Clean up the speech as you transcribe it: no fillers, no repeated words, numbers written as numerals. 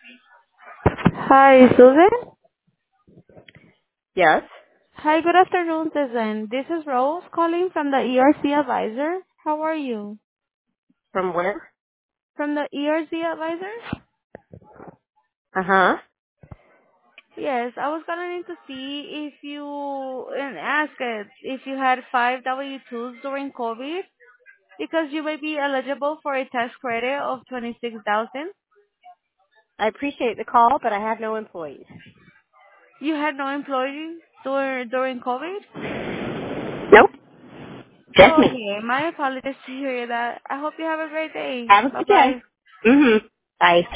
Hi, Susan. Yes. Hi, good afternoon, Susan. This is Rose calling from the ERC Advisor. How are you? From where? From the ERC Advisor? Uh-huh. Yes, I was calling to see if you and ask it if you had 5 W-2s during COVID because you may be eligible for a tax credit of 26,000. I appreciate the call, but I have no employees. You had no employee during COVID? Nope. Just Oh, me. okay. My apologies to hear that. I hope you have a great day. Have a good day. Bye-bye. Mm-hmm. Bye.